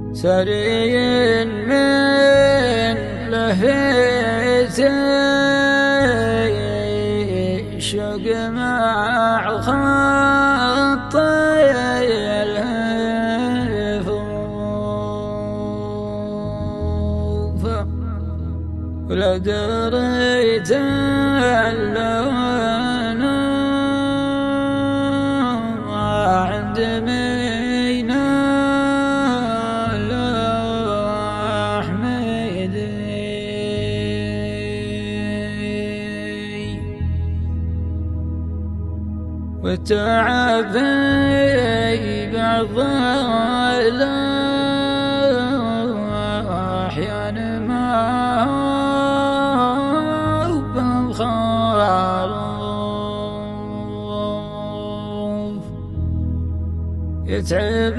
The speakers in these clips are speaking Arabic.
سري من لهيتي شق مع خطي الهفوف ولا دريت اللون عند مينا والتعب في بعض الأحيان ما هو بخروف يتعب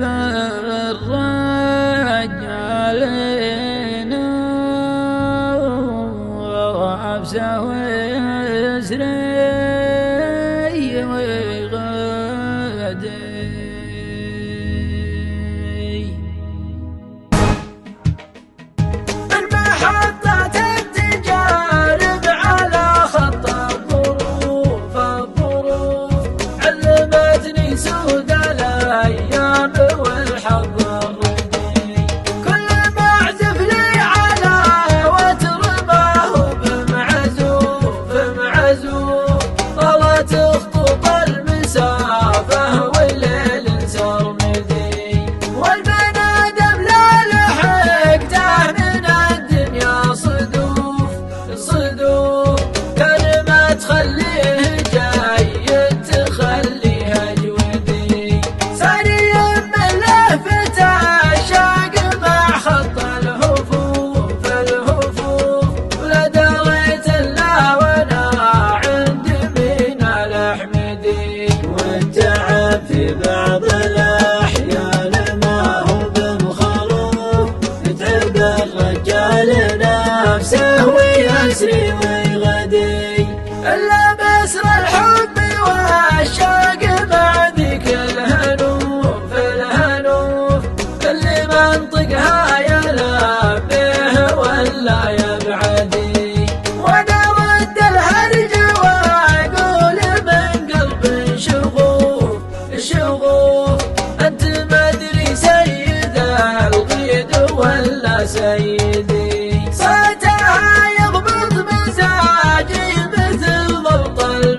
الرجال وعبسه ويسري في بعض الأحيان ما هو بمخروف يتعب الرجال نفسه ويسري ويغدي إلا بسر الحب والشوق مع ذيك الهنوف اللي منطقها يلبيه ولا يبعدي وأنا رد الهرج وأقول من قلب شغوف أنت مدري سيد القيد ولا سيدي صوتها يضبط مزاجي مثل ضبط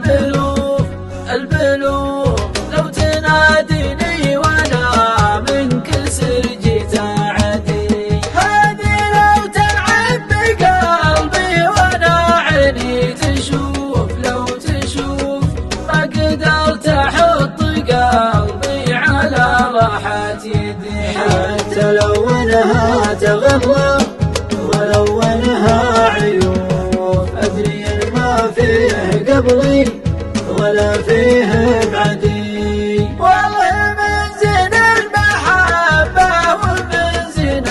البلوف لو تناديني وانا من كسر جيت اعدي هذه لو تلعب بقلبي وانا عيني تشوف لو تشوف ما قدرت احط قلبي على راحة يدي حتى لو انها تغضب ولو انها عيوب ادري ما فيه قبلي ولا فيه بعدي والله من زين المحبة ومن زين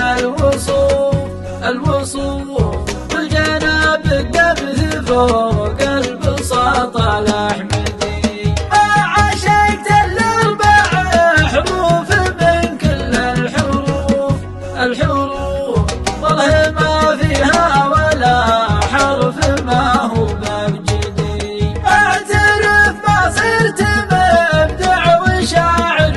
الوصوف والجناب قبل فوق البساط الأحمدي ما عشقت الأربع حروف من كل الحروف والله ما فيها ولا حرف ما هو بابجدي اعترف ما صرت مبدع وشاعر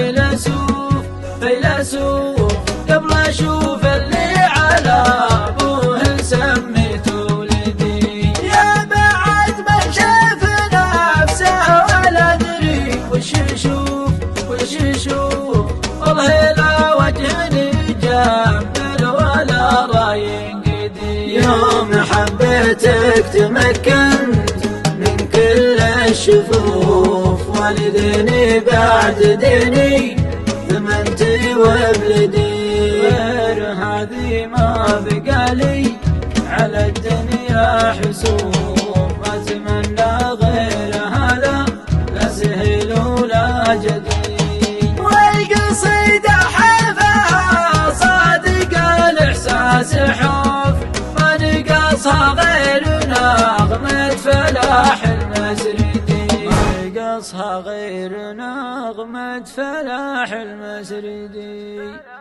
فيلسوف قبل اشوف اللي على ابوه سميته ولدي يا بعد من شاف نفسه ولا ادري وش يشوف والله لا وجهني جمل ولا راي قدي يوم حبيتك تمكنت من كل الشفوف والديني بعد ديني ثمنتي وبلدي غير هذه ما بقالي على الدنيا حسوف ما اتمنى غير هذا لا سهل ولا جدي والقصيدة حرفها صادق الاحساس حب ما نقصها غير نغمة فلاح المسردي ما نقصها غير نغمة فلاح المسردي.